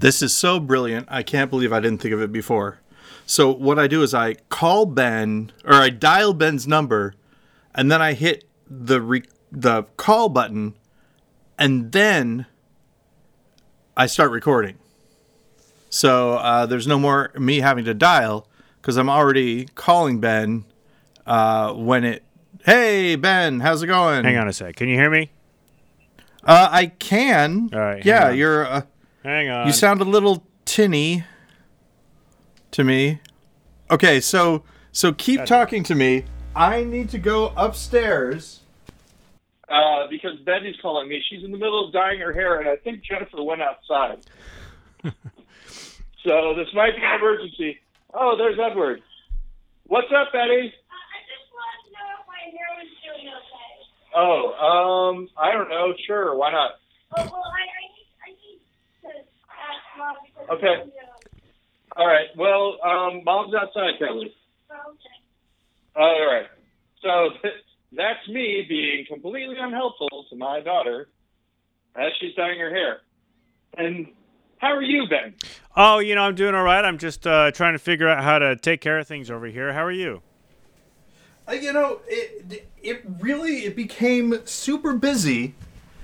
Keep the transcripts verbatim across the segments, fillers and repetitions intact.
This is so brilliant. I can't believe I didn't think of it before. So what I do is I call Ben, or I dial Ben's number, and then I hit the re- the call button, and then I start recording. So uh, there's no more me having to dial, because I'm already calling Ben uh, when it, hey, Ben, how's it going? Hang on a sec. Can you hear me? Uh, I can. All right. Yeah, on. you're... Uh, hang on. You sound a little tinny to me. Okay, so so keep Gotcha. talking to me. I need to go upstairs. Uh, because Betty's calling me. She's in the middle of dyeing her hair, and I think Jennifer went outside. So this might be an emergency. Oh, there's Edward. What's up, Betty? Uh, I just wanted to know if my hair was doing okay. Oh, um, I don't know. Sure, why not? Oh, well, I, I, need, I need to ask Mom. because Okay. I don't know. All right. Well, um, Mom's outside, Kelly. Oh, okay. All right. So that's me being completely unhelpful to my daughter as she's dyeing her hair. And how are you, Ben? Oh, you know, I'm doing all right. I'm just uh, trying to figure out how to take care of things over here. How are you? Uh, you know, it it really it became super busy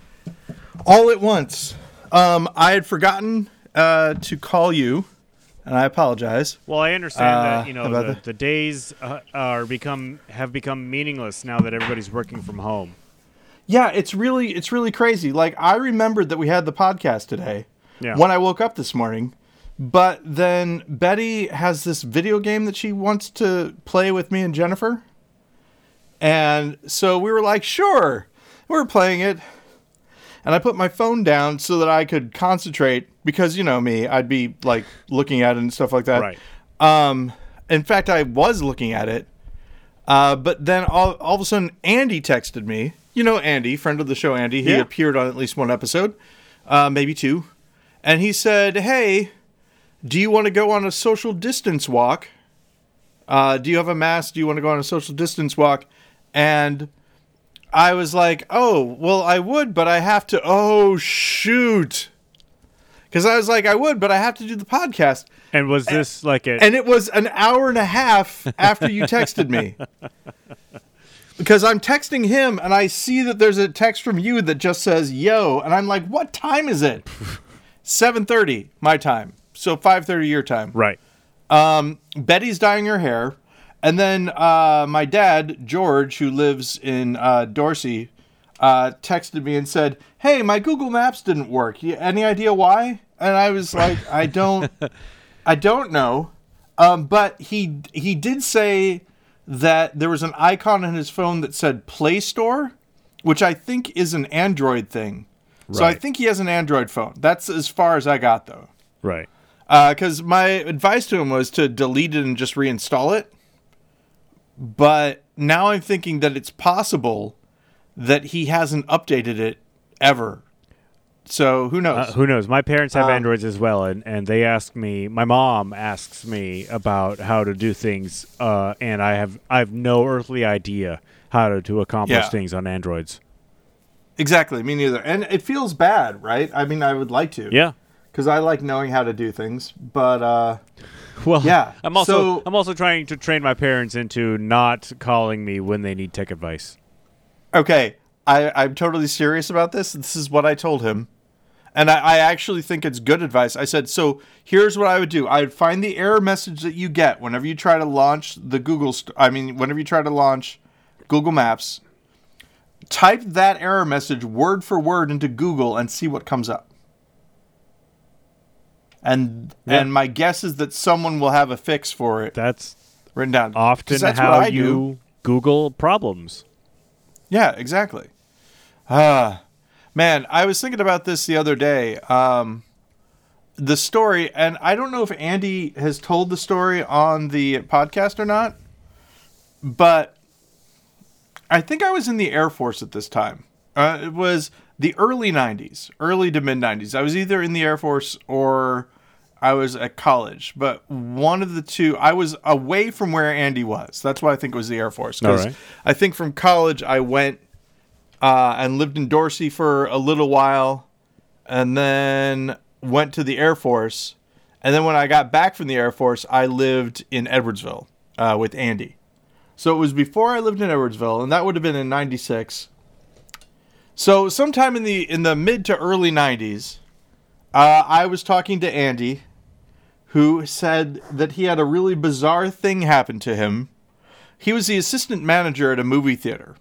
all at once. Um, I had forgotten uh, to call you, and I apologize. Well, I understand Uh, that, you know, about the, the- the days uh, are become have become meaningless now that everybody's working from home. Yeah, it's really it's really crazy. Like, I remembered that we had the podcast today Yeah. when I woke up this morning, but then Betty has this video game that she wants to play with me and Jennifer. And so we were like, sure, we were playing it. And I put my phone down so that I could concentrate because, you know me, I'd be like looking at it and stuff like that. Right. Um, in fact, I was looking at it. Uh, but then all, all of a sudden, Andy texted me. You know Andy, friend of the show, Andy. He Yeah. appeared on at least one episode, uh, maybe two. And he said, hey, do you want to go on a social distance walk? Uh, do you have a mask? Do you want to go on a social distance walk? And I was like, oh, well, I would, but I have to. Oh, shoot. Because I was like, I would, but I have to do the podcast. And was this like a... And it was an hour and a half after you texted me. Because I'm texting him, and I see that there's a text from you that just says, yo. And I'm like, what time is it? seven thirty, my time. So five thirty your time. Right. Um, Betty's dyeing her hair. And then uh, my dad, George, who lives in uh, Dorsey, uh, texted me and said, hey, my Google Maps didn't work. You, any idea why? And I was like, I don't, I don't know. Um, but he he did say that there was an icon on his phone that said Play Store, which I think is an Android thing. So I Right. think he has an Android phone. That's as far as I got, though. Right. Because my advice to him was to delete it and just reinstall it. But now I'm thinking that it's possible that he hasn't updated it ever. So who knows? Uh, who knows? My parents have Um, Androids as well, and, and they ask me. My mom asks me about how to do things, uh, and I have I have no earthly idea how to, to accomplish Yeah. things on Androids. Exactly, me neither. And it feels bad, right? I mean, I would like to. Yeah. Because I like knowing how to do things. But, uh, Well, Yeah, I'm also so- I'm also trying to train my parents into not calling me when they need tech advice. okay, I, I'm totally serious about this. This is what I told him. And I, I actually think it's good advice. I said, so here's what I would do. I would find the error message that you get whenever you try to launch the Google, st- I mean, whenever you try to launch Google Maps, type that error message word for word into Google and see what comes up. And Yeah. and my guess is that someone will have a fix for it That's written down. 'Cause often that's how what I you do. Google problems. Yeah, exactly. Ah, man, I was thinking about this the other day. Um, the story, and I don't know if Andy has told the story on the podcast or not, but I think I was in the Air Force at this time. Uh, it was the early nineties, early to mid nineties. I was either in the Air Force or I was at college, but one of the two, I was away from where Andy was. That's why I think it was the Air Force. Because All right. I think from college I went uh, and lived in Dorsey for a little while, and then went to the Air Force, and then when I got back from the Air Force, I lived in Edwardsville uh, with Andy. So it was before I lived in Edwardsville, and that would have been in ninety-six. So sometime in the in the mid to early nineties, uh, I was talking to Andy, who said that he had a really bizarre thing happen to him. He was the assistant manager at a movie theater.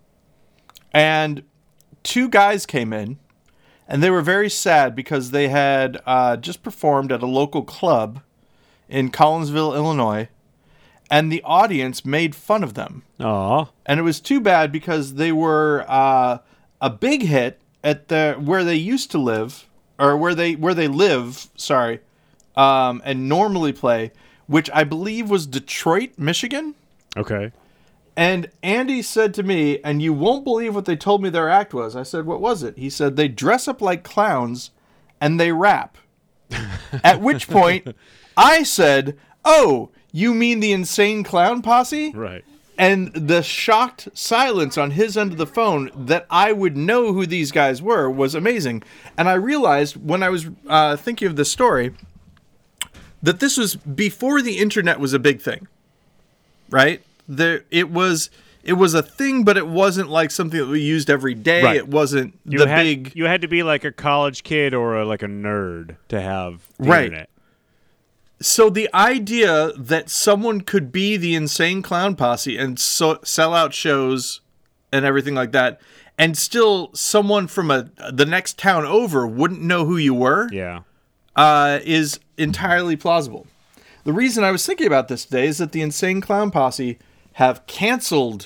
And two guys came in, and they were very sad because they had uh, just performed at a local club in Collinsville, Illinois, and the audience made fun of them. Aw. And it was too bad because they were uh, a big hit at the where they used to live, or where they where they live, sorry, um, and normally play, which I believe was Detroit, Michigan. Okay. And Andy said to me, and you won't believe what they told me their act was. I said, what was it? He said, they dress up like clowns and they rap. At which point, I said, oh, you mean the Insane Clown Posse? Right. And the shocked silence on his end of the phone that I would know who these guys were was amazing. And I realized when I was uh, thinking of this story that this was before the internet was a big thing. Right? There, it was it was a thing, but it wasn't like something that we used every day. Right. It wasn't You the had, big. You had to be like a college kid or a, like a nerd to have the Right. internet. So the idea that someone could be the Insane Clown Posse and so, sell out shows and everything like that, and still someone from a the next town over wouldn't know who you were, Yeah. uh, is entirely plausible. The reason I was thinking about this today is that the Insane Clown Posse have canceled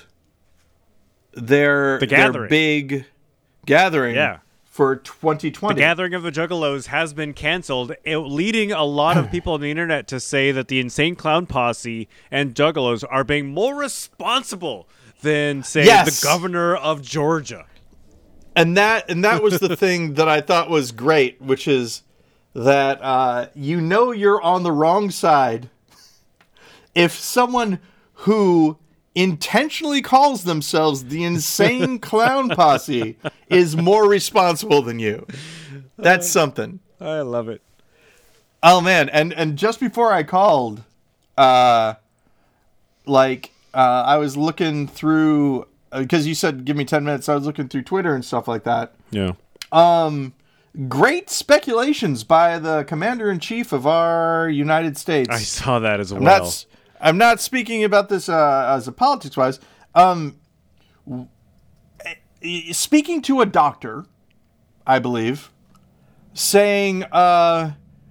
their, The their gathering. big gathering Yeah. for twenty twenty. The Gathering of the Juggalos has been canceled, it- leading a lot of people on the internet to say that the Insane Clown Posse and Juggalos are being more responsible than, say, Yes. the governor of Georgia. And that and that was the thing that I thought was great, which is that uh, you know you're on the wrong side if someone who intentionally calls themselves the Insane Clown Posse is more responsible than you. That's something. I love it. Oh man, and and just before I called, uh, like uh, I was looking through because you said give me ten minutes. I was looking through Twitter and stuff like that. Yeah. Um, great speculations by the commander-in-chief of our United States. I saw that as well. I'm not, s- I'm not speaking about this uh, as a politics-wise. Um, w- eh, speaking to a doctor, I believe, saying, uh,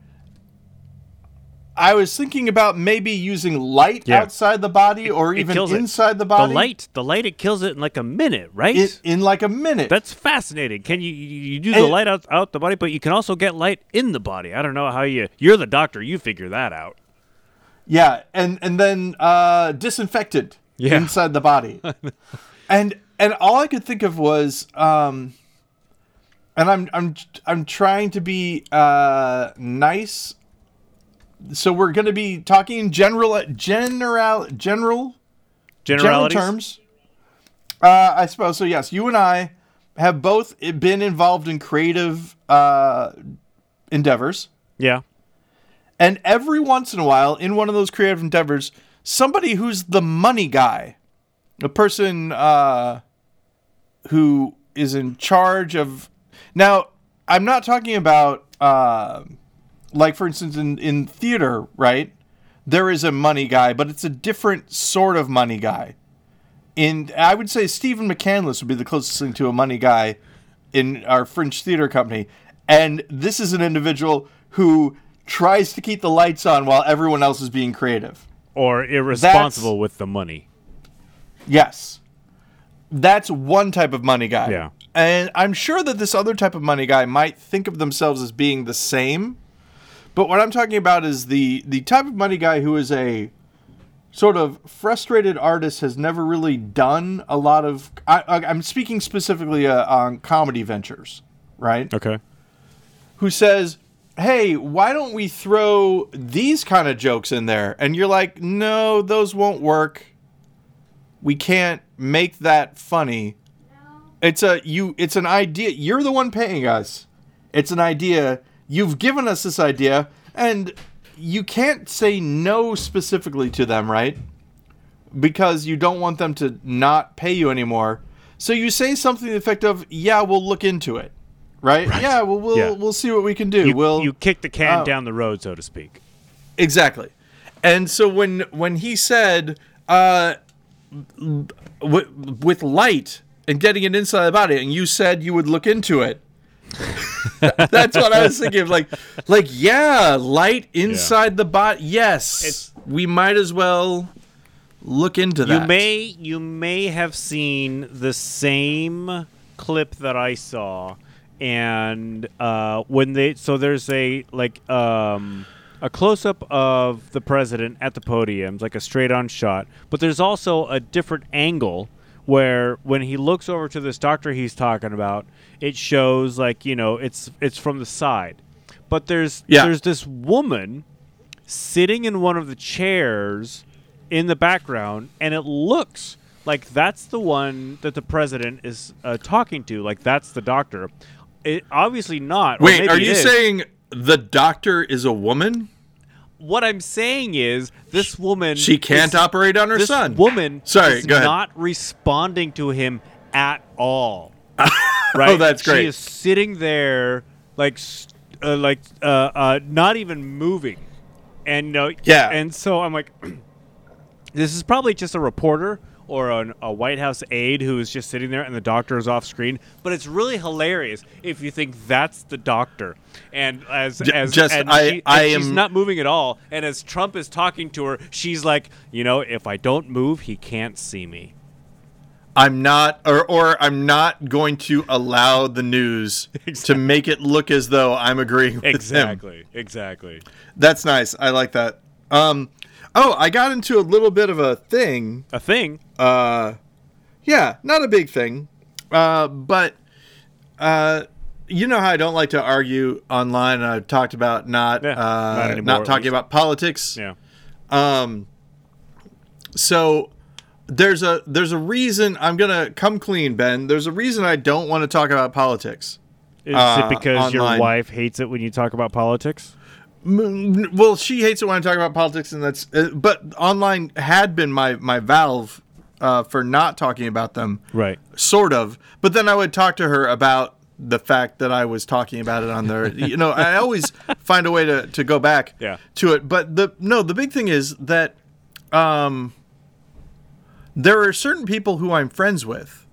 I was thinking about maybe using light Yeah. outside the body or It even kills it. inside the body. The light, the light, it kills it in like a minute, right? in, in like a minute. That's fascinating. Can you you you do the And- light out out the body, but you can also get light in the body. I don't know how you. You're the doctor. You figure that out. Yeah, and and then uh, disinfected Yeah. inside the body, and and all I could think of was, um, and I'm I'm I'm trying to be uh, nice, so we're going to be talking general general general general Generalities. terms. Uh, I suppose so. Yes, you and I have both been involved in creative uh, endeavors. Yeah. And every once in a while, in one of those creative endeavors, somebody who's the money guy, a person uh, who is in charge of... Now, I'm not talking about, uh, like, for instance, in, in theater, right? There is a money guy, but it's a different sort of money guy. In I would say Stephen McCandless would be the closest thing to a money guy in our Fringe Theater Company. And this is an individual who tries to keep the lights on while everyone else is being creative. Or irresponsible with the money. Yes. That's one type of money guy. Yeah. And I'm sure that this other type of money guy might think of themselves as being the same. But what I'm talking about is the, the type of money guy who is a sort of frustrated artist, has never really done a lot of... I, I, I'm speaking specifically uh, on comedy ventures, right? Okay. Who says... hey, why don't we throw these kind of jokes in there? And you're like, no, those won't work. We can't make that funny. It's a you. It's an idea. You're the one paying us. It's an idea you've given us this idea, and you can't say no specifically to them, right? Because you don't want them to not pay you anymore. So you say something to the effect of, yeah, we'll look into it. Right? right. Yeah, well, we'll, yeah. we'll see what we can do. You, we'll, you kick the can uh, down the road, so to speak. Exactly. And so when when he said, uh, w- with light and getting it inside the body, and you said you would look into it, that's what I was thinking of. Like, like yeah, light inside yeah. the body. Yes, it's, we might as well look into that. You may you may have seen the same clip that I saw, and uh, when they so there's a like um, a close up of the president at the podium, like a straight on shot, but there's also a different angle where when he looks over to this doctor he's talking about, it shows like, you know, it's it's from the side. But there's yeah. there's this woman sitting in one of the chairs in the background, and it looks like that's the one that the president is uh, talking to, like that's the doctor. It obviously not. Wait, are you saying the doctor is a woman? What I'm saying is, this woman... She can't is, operate on her this son. This woman Sorry, is go ahead. not responding to him at all. Right? Oh, that's great. She is sitting there, like, uh, like uh, uh, not even moving. And, uh, yeah. and so I'm like, this is probably just a reporter or an, a White House aide who is just sitting there and the doctor is off screen. But it's really hilarious if you think that's the doctor. And as as just and I, she, I and am she's not moving at all. And as Trump is talking to her, she's like, you know, if I don't move, he can't see me. I'm not, or or I'm not going to allow the news exactly. to make it look as though I'm agreeing with exactly, him. Exactly. That's nice. I like that. Um. Oh, I got into a little bit of a thing. A thing? Uh, yeah, not a big thing. Uh, but, uh, you know how I don't like to argue online. And I've talked about not, yeah, uh, not, anymore, not talking about politics. Yeah. Um, so there's a, there's a reason I'm going to come clean, Ben. There's a reason I don't want to talk about politics. Is uh, it because online. your wife hates it when you talk about politics? Well, she hates it when I talk about politics, and that's. Uh, but online had been my my valve uh, for not talking about them, right? Sort of. But then I would talk to her about the fact that I was talking about it on there. You know, I always find a way to, to go back yeah. to it. But the no, the big thing is that um, there are certain people who I'm friends with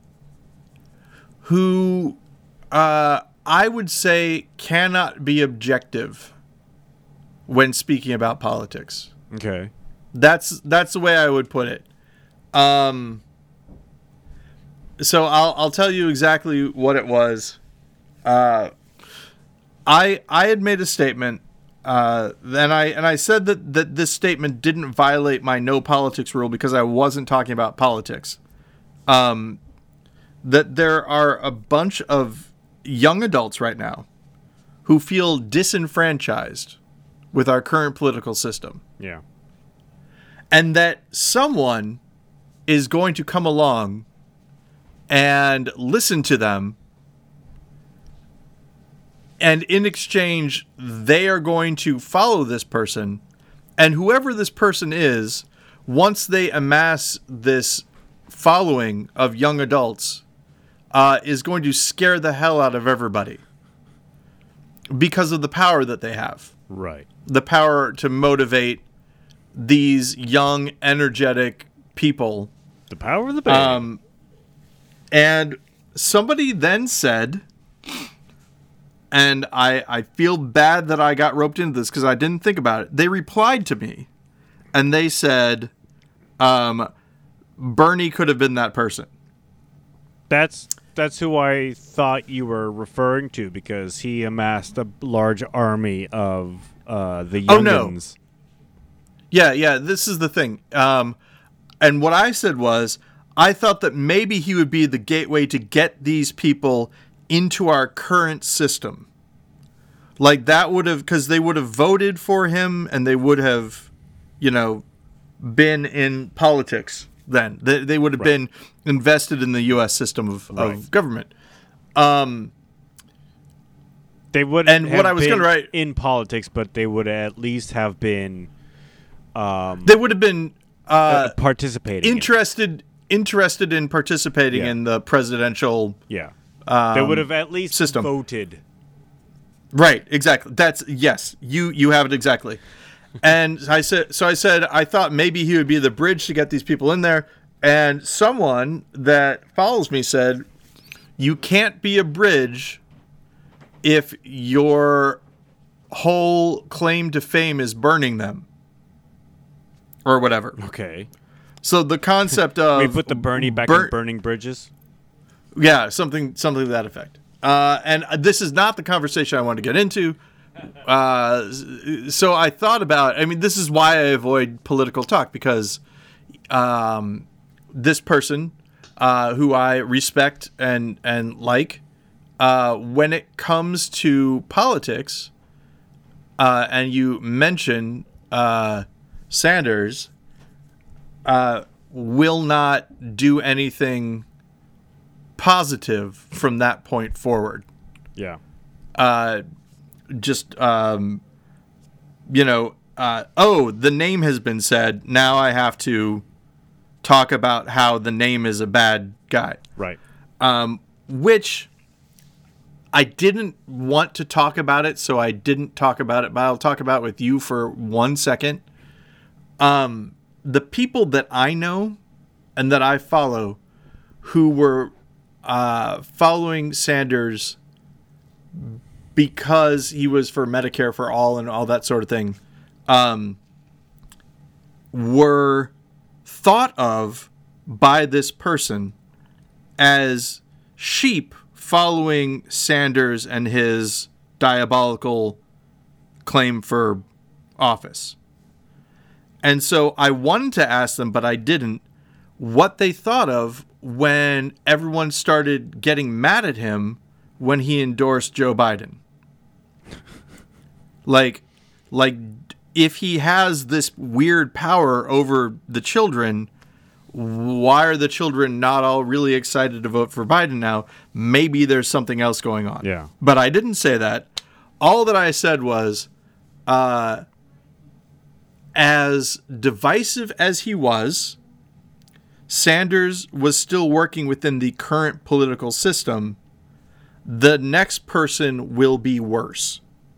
who uh, I would say cannot be objective when speaking about politics. Okay. That's that's the way I would put it. Um so I'll I'll tell you exactly what it was. Uh I I had made a statement uh and I and I said that, that this statement didn't violate my no politics rule because I wasn't talking about politics. Um that there are a bunch of young adults right now who feel disenfranchised with our current political system. Yeah. And that someone is going to come along and listen to them, and in exchange, they are going to follow this person, and whoever this person is, once they amass this following of young adults, uh, is going to scare the hell out of everybody because of the power that they have. Right. The power to motivate these young, energetic people. The power of the baby. Um, and somebody then said, and I, I feel bad that I got roped into this because I didn't think about it. They replied to me, and they said, um, Bernie could have been that person. That's that's who I thought you were referring to because he amassed a large army of uh, the youngins. Oh, no. Yeah, yeah, this is the thing. Um, and what I said was, I thought that maybe he would be the gateway to get these people into our current system. Like that would have, because they would have voted for him and they would have, you know, been in politics then. They, they would have right. been invested in the U S system of, right. of government. Um, They would And have what I was been gonna write- in politics, but they would at least have been um, They would have been uh, uh, participating. in it. interested interested in participating Yeah. in the presidential. Yeah, Um, they would have at least system. voted. Right, exactly. That's yes. You you have it exactly. And I said so. I said I thought maybe he would be the bridge to get these people in there. And someone that follows me said, "You can't be a bridge if your whole claim to fame is burning them, or whatever." Okay, So the concept of we put the Bernie back bur- in burning bridges. Yeah, something something to that effect. Uh, and this is not the conversation I wanted to get into. Uh, so I thought about. I mean, this is why I avoid political talk, because um, this person, uh, who I respect and and like, uh, when it comes to politics, uh, and you mention uh, Sanders, uh, will not do anything positive from that point forward. Yeah, Uh, just, um, you know, uh, oh, the name has been said. Now I have to talk about how the name is a bad guy. right. Um, which I didn't want to talk about it, so I didn't talk about it, but I'll talk about it with you for one second. Um, the people that I know and that I follow who were uh, following Sanders because he was for Medicare for all and all that sort of thing, um, were thought of by this person as sheep following Sanders and his diabolical claim for office. And so I wanted to ask them, but I didn't, what they thought of when everyone started getting mad at him when he endorsed Joe Biden. Like, like if he has this weird power over the children, why are the children not all really excited to vote for Biden now? Maybe there's something else going on. Yeah. But I didn't say that. All that I said was, uh, as divisive as he was, Sanders was still working within the current political system. The next person will be worse.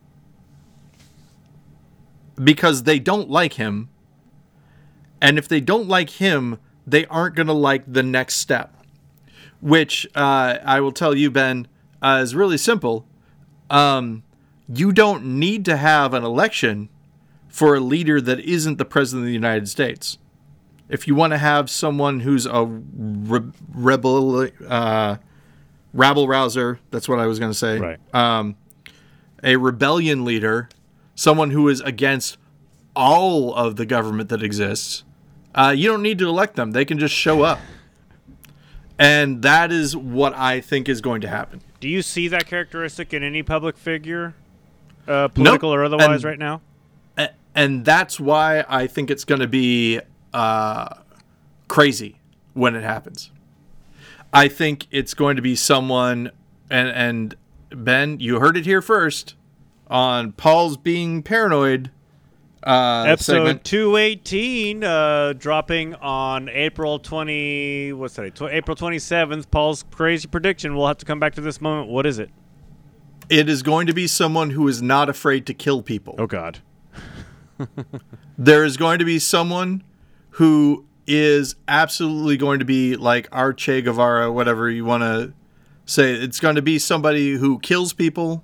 Because they don't like him. And if they don't like him, they aren't going to like the next step. Which, uh, I will tell you, Ben, uh, is really simple. Um, you don't need to have an election for a leader that isn't the president of the United States. If you want to have someone who's a re- rebel, uh, rabble rouser, that's what I was going to say. Right. Um, a rebellion leader, someone who is against all of the government that exists, uh, you don't need to elect them. They can just show up. And that is what I think is going to happen. Do you see that characteristic in any public figure, uh, political Nope. or otherwise, And- right now? A- And that's why I think it's going to be uh, crazy when it happens. I think it's going to be someone, and, and Ben, you heard it here first, on Paul's Being Paranoid uh, Episode segment. two eighteen, uh, dropping on April twenty. What's that? Tw- April twenty seventh. Paul's crazy prediction. We'll have to come back to this moment. What is it? It is going to be someone who is not afraid to kill people. Oh God. There is going to be someone who is absolutely going to be like our Che Guevara, whatever you want to say. It's going to be somebody who kills people,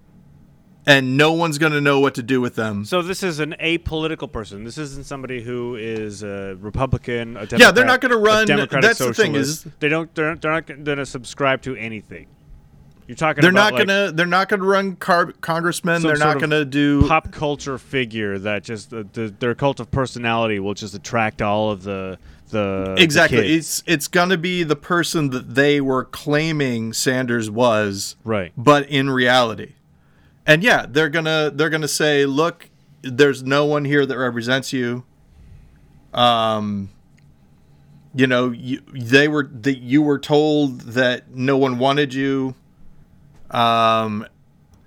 and no one's going to know what to do with them. So this is an apolitical person. This isn't somebody who is a Republican, a Democrat. Yeah, they're not gonna a run- Democratic that's the thing socialist. is- they don't. They're, they're not going to subscribe to anything. You're talking. They're about not gonna. They're not gonna run car- congressmen. some They're sort not of gonna do. pop culture figure that just uh, the, their cult of personality will just attract all of the the Exactly. the kids. It's it's gonna be the person that they were claiming Sanders was, Right. but in reality. And yeah, they're gonna they're gonna say, look, there's no one here that represents you. Um, you know, you, they were that you were told that no one wanted you. Um,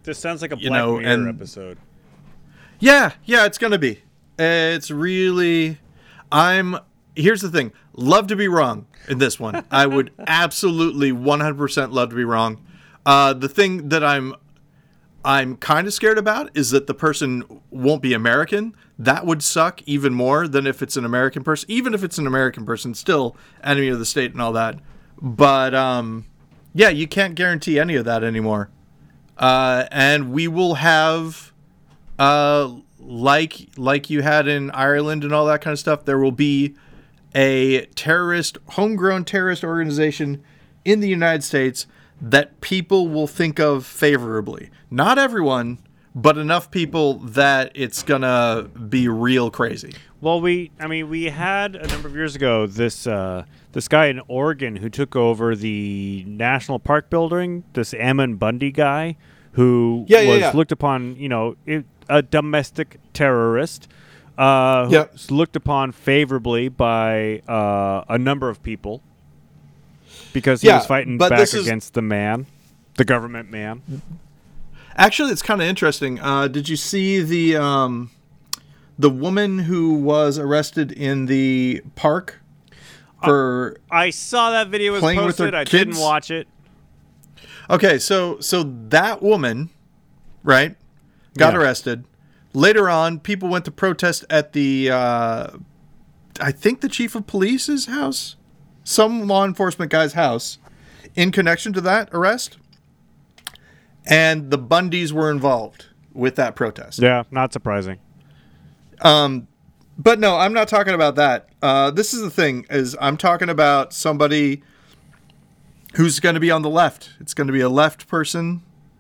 This sounds like a You Black know, Mirror and- episode. Yeah, yeah, it's gonna be. It's really. I'm. Here's the thing. Love to be wrong in this one. I would absolutely one hundred percent love to be wrong. Uh, the thing that I'm, I'm kind of scared about is that the person won't be American. That would suck even more than if it's an American person. Even if it's an American person, still enemy of the state and all that. But um, yeah, you can't guarantee any of that anymore. Uh, and we will have. Uh, like like you had in Ireland and all that kind of stuff, there will be a terrorist, homegrown terrorist organization in the United States that people will think of favorably. Not everyone, but enough people that it's gonna be real crazy. Well, we, I mean, we had a number of years ago this uh, this guy in Oregon who took over the national park building. This Ammon Bundy guy who Yeah, yeah, was yeah. looked upon, you know, it, a domestic terrorist. Uh, who Yep. was looked upon favorably by uh, a number of people because he Yeah, was fighting but back this is- against the man, the government man. Actually, it's kind of interesting. Uh, did you see the um, the woman who was arrested in the park for? I saw that video was Playing with posted. her I didn't kids? watch it. Okay, so so that woman, right, got Yeah. arrested. Later on, people went to protest at the, uh, I think the chief of police's house, some law enforcement guy's house, in connection to that arrest. And the Bundys were involved with that protest. Yeah, not surprising. Um, but no, I'm not talking about that. Uh, this is the thing: is I'm talking about somebody who's going to be on the left. It's going to be a left person.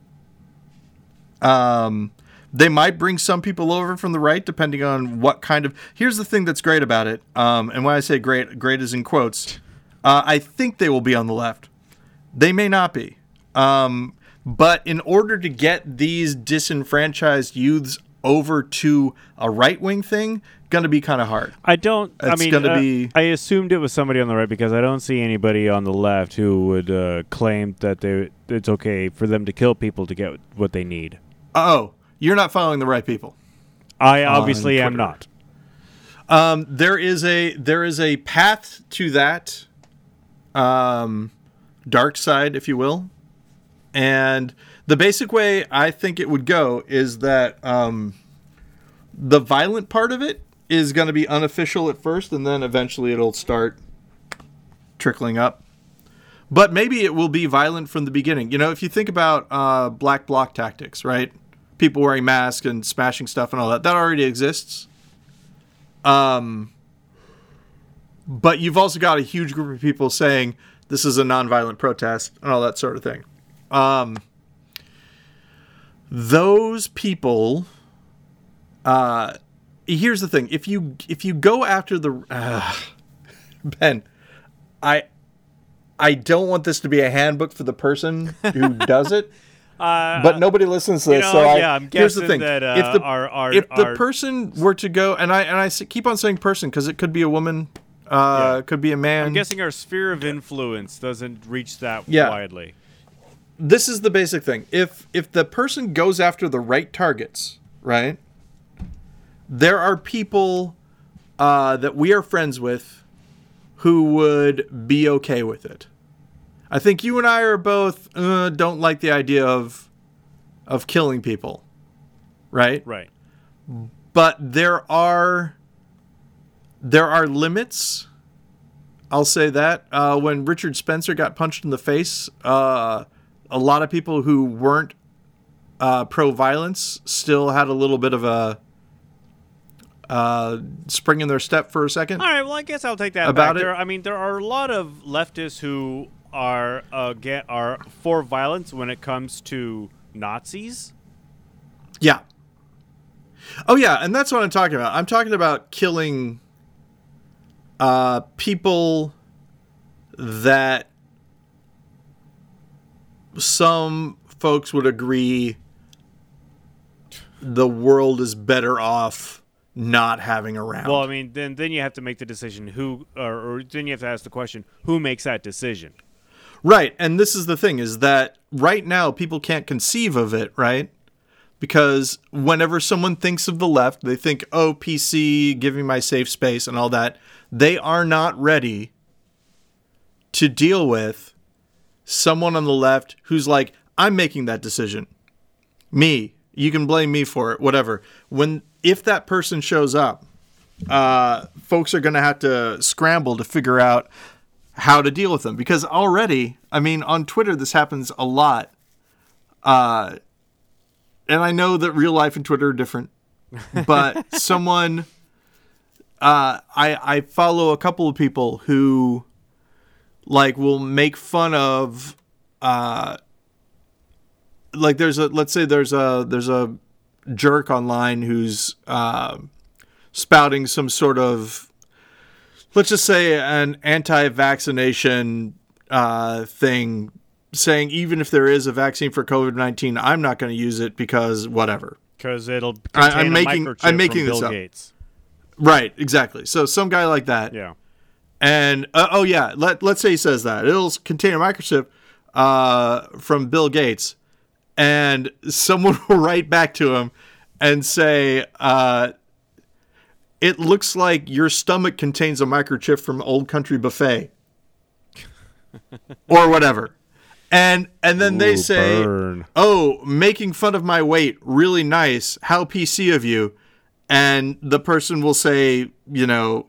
Um, they might bring some people over from the right, depending on what kind of. Here's the thing that's great about it. Um, and when I say great, great is in quotes. Uh, I think they will be on the left. They may not be. Um, but in order to get these disenfranchised youths over to a right-wing thing, gonna be kind of hard. I don't. I It's mean, gonna uh, be- I assumed it was somebody on the right because I don't see anybody on the left who would uh, claim that they it's okay for them to kill people to get what they need. Oh, you're not following the right people. I obviously am Twitter. not. Um, there is a there is a path to that um, dark side, if you will. And the basic way I think it would go is that um, the violent part of it is going to be unofficial at first, and then eventually it'll start trickling up. But maybe it will be violent from the beginning. You know, if you think about uh, black bloc tactics, right? People wearing masks and smashing stuff and all that, that already exists. Um, but you've also got a huge group of people saying this is a nonviolent protest and all that sort of thing. Um, those people, uh, here's the thing. If you, if you go after the, uh, Ben, I, I don't want this to be a handbook for the person who does it. Uh, But nobody listens to you this, know, so I, yeah, I'm here's the guessing thing: that, uh, if the our- our- if the our- person were to go, and I and I s- keep on saying person because it could be a woman, uh, Yeah. could be a man. I'm guessing our sphere of influence doesn't reach that Yeah. widely. This is the basic thing. If if the person goes after the right targets, right? There are people uh, that we are friends with who would be okay with it. I think you and I are both uh, don't like the idea of of killing people, right? Right. But there are there are limits. I'll say that uh, when Richard Spencer got punched in the face, uh, a lot of people who weren't uh, pro-violence still had a little bit of a uh, spring in their step for a second. All right. Well, I guess I'll take that About back. it? There, I mean, there are a lot of leftists who are uh, get are for violence when it comes to Nazis. Yeah. Oh yeah, and that's what I'm talking about. I'm talking about killing uh, people that some folks would agree the world is better off not having around. Well, I mean, then then you have to make the decision who, or, or then you have to ask the question who makes that decision. Right, and this is the thing, is that right now people can't conceive of it, right? because whenever someone thinks of the left, they think, oh, P C, give me my safe space and all that. They are not ready to deal with someone on the left who's like, I'm making that decision. Me. You can blame me for it, whatever. When if that person shows up, uh, folks are going to have to scramble to figure out how to deal with them. Because already, I mean, on Twitter, this happens a lot. Uh, and I know that real life and Twitter are different. But someone, uh, I, I follow a couple of people who, like, will make fun of, uh, like, there's a, let's say there's a, there's a jerk online who's, uh, spouting some sort of, let's just say an anti-vaccination, uh, thing, saying even if there is a vaccine for COVID nineteen, I'm not going to use it because whatever. Because it'll contain I, I'm a making, microchip I'm making from this Bill up. Gates. Right, exactly. So some guy like that. Yeah. And, uh, oh yeah, let, let's say he says that. It'll contain a microchip uh, from Bill Gates. And someone will write back to him and say, uh, it looks like your stomach contains a microchip from Old Country Buffet. Or whatever. And and then Ooh, they say, burn. oh, making fun of my weight, really nice. How P C of you. And the person will say, you know,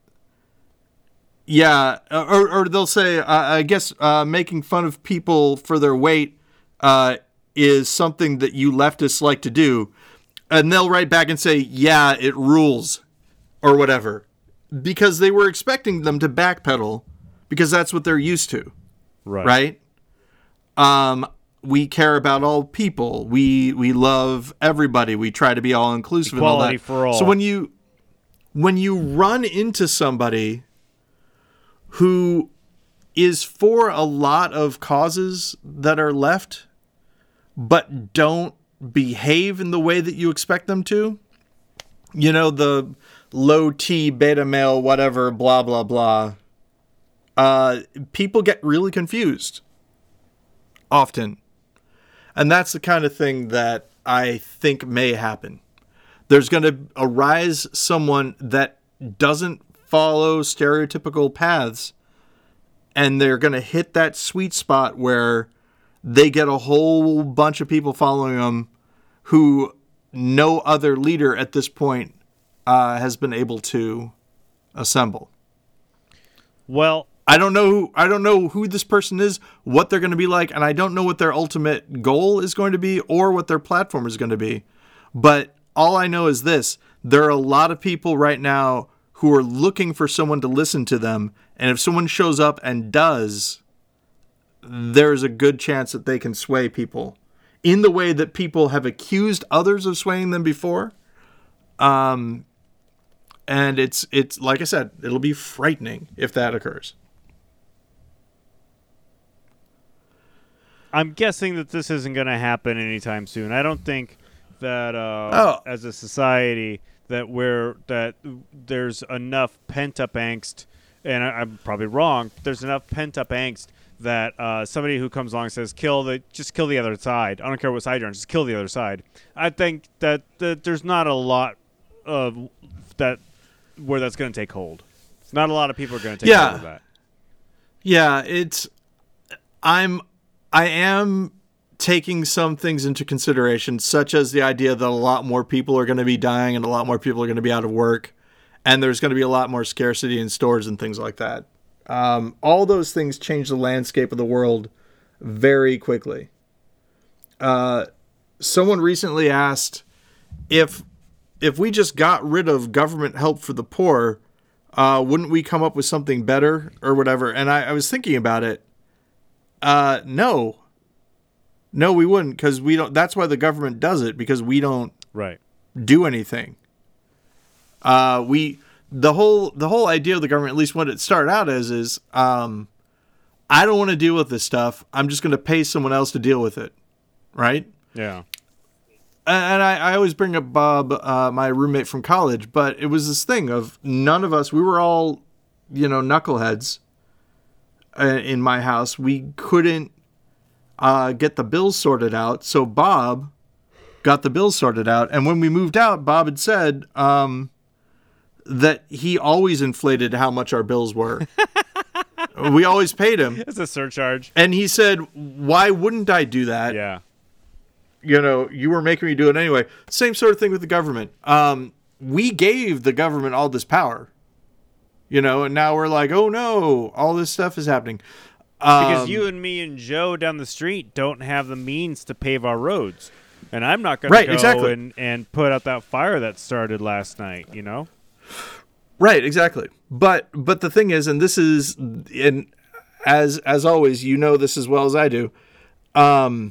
yeah, or, or they'll say, uh, I guess uh, making fun of people for their weight uh, is something that you leftists like to do. And they'll write back and say, yeah, it rules, or whatever. Because they were expecting them to backpedal, because that's what they're used to, Right. right? Um, we care about all people. We we love everybody. We try to be all inclusive and all Equality that. for all. So when you when you run into somebody who is for a lot of causes that are left, but don't behave in the way that you expect them to, you know, the low T, beta male, whatever, blah, blah, blah, uh, people get really confused often. And that's the kind of thing that I think may happen. There's going to arise someone that doesn't follow stereotypical paths, and they're going to hit that sweet spot where they get a whole bunch of people following them who no other leader at this point uh, has been able to assemble. Well, I don't know who, I don't know who this person is, what they're going to be like, and I don't know what their ultimate goal is going to be or what their platform is going to be. But all I know is this: there are a lot of people right now who are looking for someone to listen to them, and if someone shows up and does, there's a good chance that they can sway people in the way that people have accused others of swaying them before. Um, and it's it's like I said, it'll be frightening if that occurs. I'm guessing that this isn't going to happen anytime soon. I don't think that uh, Oh. as a society that we're that there's enough pent up angst, and I, I'm probably wrong. There's enough pent up angst that uh, somebody who comes along and says, "Kill the, just kill the other side. I don't care what side you're on, just kill the other side." I think that, that there's not a lot of that where that's going to take hold. Not a lot of people are going to take Yeah. hold of that. Yeah, it's I'm I am taking some things into consideration, such as the idea that a lot more people are going to be dying and a lot more people are going to be out of work, and there's going to be a lot more scarcity in stores and things like that. Um, all those things change the landscape of the world very quickly. Uh, someone recently asked if if we just got rid of government help for the poor, uh, wouldn't we come up with something better or whatever? And I, I was thinking about it. Uh, no. No, we wouldn't, because we don't. That's why the government does it, because we don't Right. do anything. Uh, we the whole the whole idea of the government, at least what it started out as, is um, I don't want to deal with this stuff. I'm just going to pay someone else to deal with it, right? Yeah. And I, I always bring up Bob, uh, my roommate from college, but it was this thing of none of us. We were all, you know, knuckleheads uh, in my house. We couldn't uh, get the bills sorted out, so Bob got the bills sorted out. And when we moved out, Bob had said um, that he always inflated how much our bills were. We always paid him. It's a surcharge. And he said, why wouldn't I do that? Yeah. You know, you were making me do it anyway. Same sort of thing with the government. Um, we gave the government all this power, you know, and now we're like, oh no, all this stuff is happening. Um, Because you and me and Joe down the street don't have the means to pave our roads. And I'm not going Right, to go exactly. and, and put out that fire that started last night, you know? Right, exactly. But but the thing is, and this is, and as as always, you know this as well as I do, um,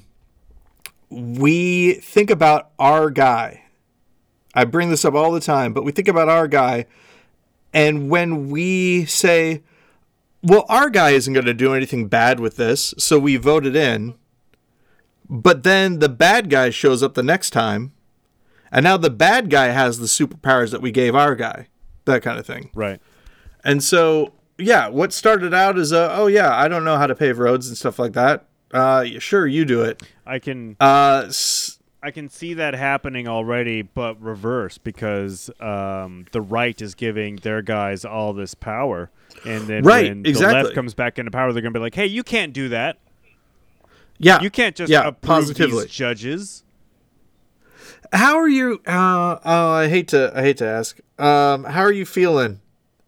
we think about our guy. I bring this up all the time, but we think about our guy, and when we say, well, our guy isn't going to do anything bad with this, so we vote it in, but then the bad guy shows up the next time, and now the bad guy has the superpowers that we gave our guy, that kind of thing. Right. And so, yeah, what started out as a, oh, yeah, I don't know how to pave roads and stuff like that. Uh, sure, you do it. I can Uh, s- I can see that happening already, but reverse, because um, the right is giving their guys all this power. And then Right, when the exactly. left comes back into power, they're going to be like, hey, you can't do that. yeah. You can't just yeah, approve positively. these judges. How are you? Uh, oh, I hate to. I hate to ask. Um, how are you feeling?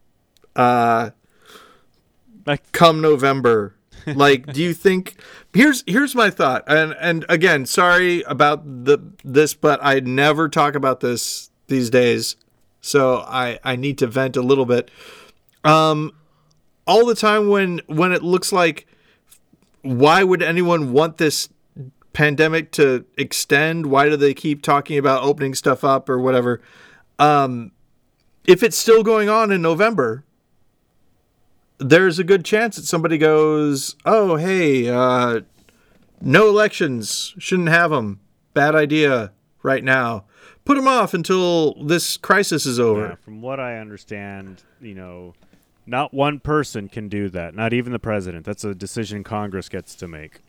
Uh, Like, come November, like, do you think? Here's here's my thought, and and again, sorry about the this, but I never talk about this these days, so I I need to vent a little bit. Um, all the time when when it looks like, why would anyone want this pandemic to extend? Why do they keep talking about opening stuff up or whatever? Um, if it's still going on in November, there's a good chance that somebody goes, oh, hey, uh, no elections, shouldn't have them. Bad idea right now. Put them off until this crisis is over. yeah, from what I understand, you know, not one person can do that. Not even the president. That's a decision Congress gets to make.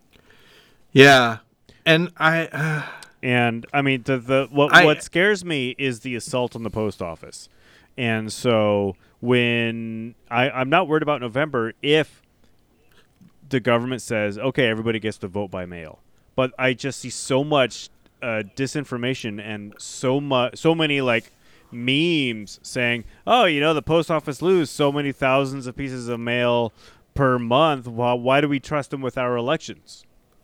Yeah. And I, uh, And I mean, the the what I- what scares me is the assault on the post office. And so when I, I'm not worried about November if the government says, okay, everybody gets to vote by mail. But I just see so much uh, disinformation and so much, so many like memes saying, oh, you know, the post office lose so many thousands of pieces of mail per month. Well, why do we trust them with our elections?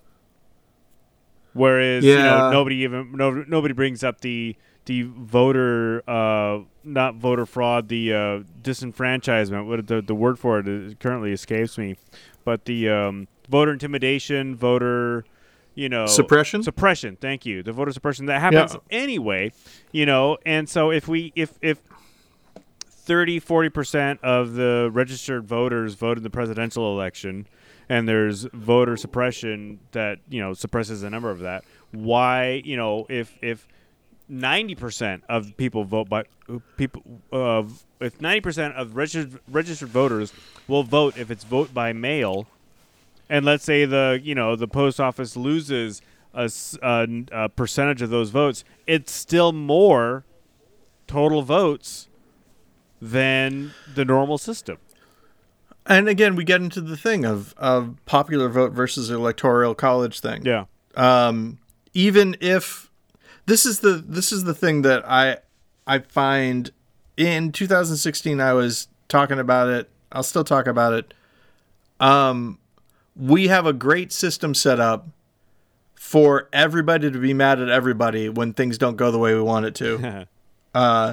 Whereas, you know, Yeah. nobody even no, nobody brings up the the voter uh, not voter fraud, the uh, disenfranchisement. What the the word for it is, currently escapes me, but the um, voter intimidation, voter, you know, Suppression? suppression. Thank you. The voter suppression that happens Yeah. anyway, you know. And so if we if if thirty, forty percent of the registered voters voted in the presidential election, and there's voter suppression that, you know, suppresses the number of that, why, you know, if if ninety percent of people vote by people uh, if ninety percent of registered registered voters will vote if it's vote by mail, and let's say the, you know, the post office loses a, s- a n- a percentage of those votes, it's still more total votes than the normal system. and again, we get into the thing of, of popular vote versus electoral college thing. Yeah. Um, even if this is the this is the thing that I I find in two thousand sixteen, I was talking about it. I'll still talk about it. Um, we have a great system set up for everybody to be mad at everybody when things don't go the way we want it to. uh,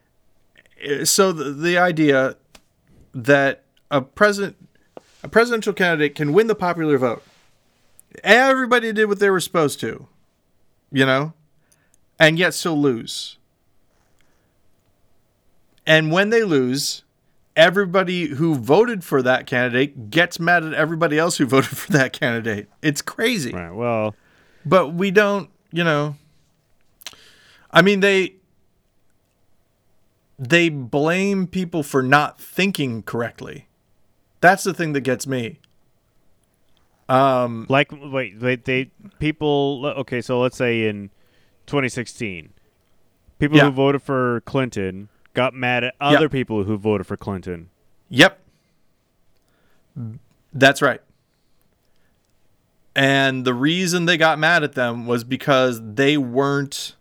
so the, the idea that a president, a presidential candidate can win the popular vote. Everybody did what they were supposed to, you know, and yet still lose. And when they lose, everybody who voted for that candidate gets mad at everybody else who voted for that candidate. It's crazy. Right. Well, But we don't, you know, I mean, they they blame people for not thinking correctly. That's the thing that gets me. Um, like, wait, wait, they people. Okay, so let's say in twenty sixteen. People Yeah. who voted for Clinton got mad at other people who voted for Clinton. Yep. That's right. And the reason they got mad at them was because they weren't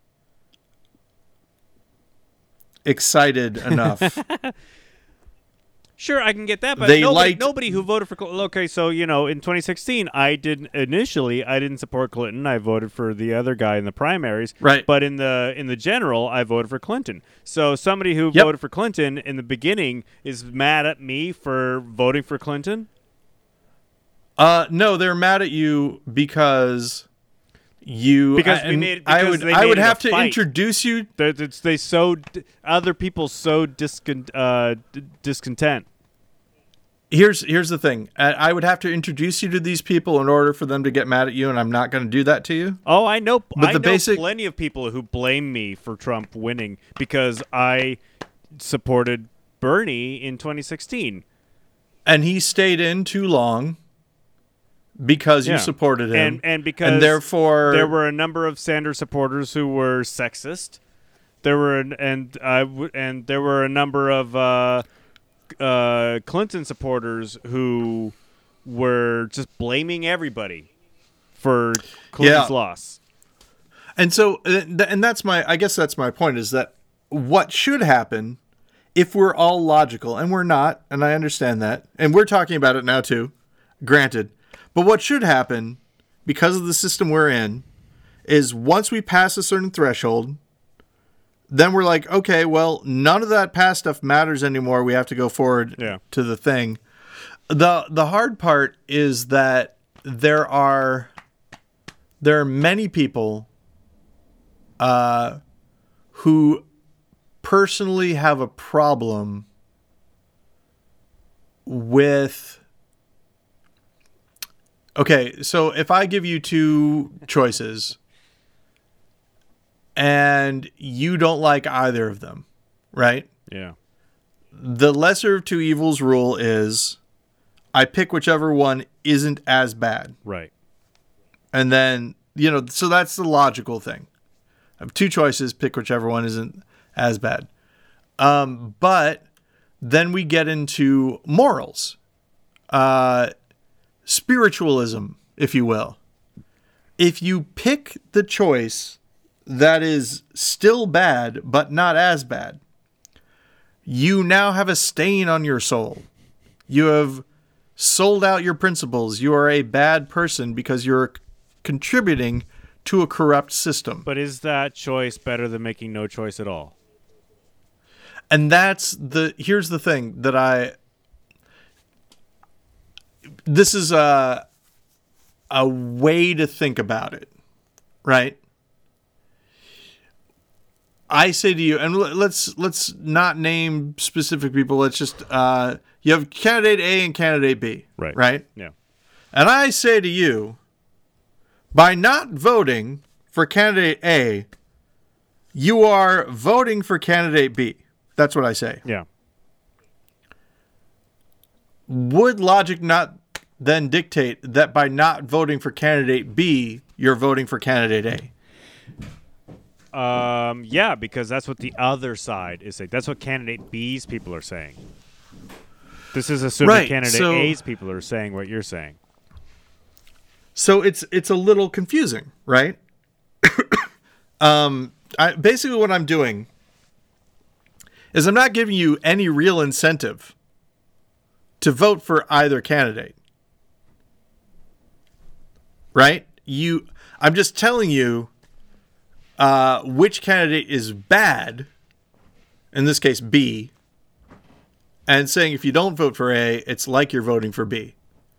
excited enough. Sure, I can get that, but They nobody, liked- nobody who voted for Clinton. Okay, so you know, in twenty sixteen, I didn't initially. I didn't support Clinton. I voted for the other guy in the primaries. Right. But in the in the general, I voted for Clinton. So somebody who Yep. voted for Clinton in the beginning is mad at me for voting for Clinton. Uh, no, they're mad at you because you. Because I, we and made- I because would. they I made would it a have to fight. introduce you. They, it's, they so other people so discon- uh, d- discontent. Here's here's the thing. I I would have to introduce you to these people in order for them to get mad at you, and I'm not going to do that to you. Oh, I know. But I the know basic- plenty of people who blame me for Trump winning because I supported Bernie in twenty sixteen. And he stayed in too long because Yeah. you supported him, And and because and therefore there were a number of Sanders supporters who were sexist. There were an, and I w- and there were a number of uh, uh, Clinton supporters who were just blaming everybody for Clinton's Yeah. loss. And so, uh, th- and that's my, I guess that's my point is that what should happen if we're all logical, and we're not, and I understand that, and we're talking about it now too, granted, but what should happen because of the system we're in is once we pass a certain threshold, then we're like, okay, well, none of that past stuff matters anymore. We have to go forward Yeah. to the thing. The, the hard part is that there are, there are many people uh, who personally have a problem with. Okay, so if I give you two choices and you don't like either of them, right? Yeah. The lesser of two evils rule is I pick whichever one isn't as bad. Right. And then, you know, so that's the logical thing. I have two choices, pick whichever one isn't as bad. Um, but then we get into morals, uh, spiritualism, if you will. If you pick the choice that is still bad, but not as bad, you now have a stain on your soul. You have sold out your principles. You are a bad person because you're contributing to a corrupt system. But is that choice better than making no choice at all? And that's the, here's the thing that I, this is a, a way to think about it, right? I say to you, and l- let's, let's not name specific people. Let's just, uh, you have candidate A and candidate B, Right. right? Yeah. And I say to you, by not voting for candidate A, you are voting for candidate B. That's what I say. Yeah. Would logic not then dictate that by not voting for candidate B, you're voting for candidate A? Um, yeah, because that's what the other side is saying. That's what candidate B's people are saying. This is assuming Right, candidate so- A's people are saying what you're saying. So it's it's a little confusing, right? um, I, basically, what I'm doing is I'm not giving you any real incentive to vote for either candidate, right? You, I'm just telling you uh, which candidate is bad. In this case, B, and saying if you don't vote for A, it's like you're voting for B.